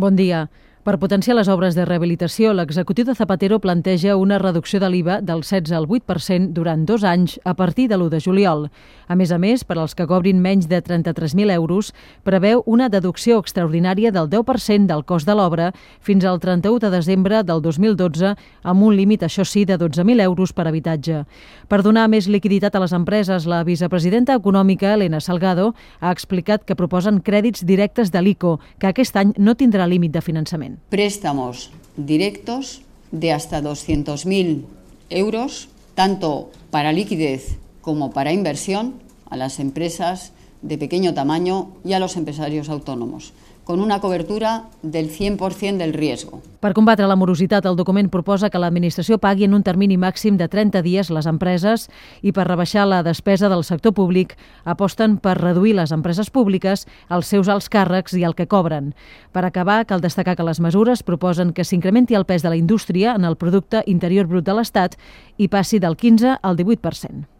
Bon dia. Per potenciar les obres de rehabilitació, l'executiu de Zapatero planteja una reducció de l'IVA del 16 al 8% durant 2 anys a partir de l'1 de juliol. A més, per als que cobrin menys de 33.000 euros, preveu una deducció extraordinària del 10% del cost de l'obra fins al 31 de desembre del 2012, amb un límit, això sí, de 12.000 euros per habitatge. Per donar més liquiditat a les empreses, la vicepresidenta econòmica, Elena Salgado, ha explicat que proposen crèdits directes de l'ICO, que aquest any no tindrà límit de finançament. Préstamos directos de hasta 200.000 euros, tanto para liquidez como para inversión, a las empresas de pequeño tamaño y a los empresarios autónomos, con una cobertura del 100% del riesgo. Per combatre la morositat, el document proposa que l'administració pagui en un termini màxim de 30 dies les empreses i per rebaixar la despesa del sector públic aposten per reduir les empreses públiques, els seus alts càrrecs i el que cobren. Per acabar, cal destacar que les mesures proposen que s'incrementi el pes de la indústria en el producte interior brut de l'Estat i passi del 15 al 18%.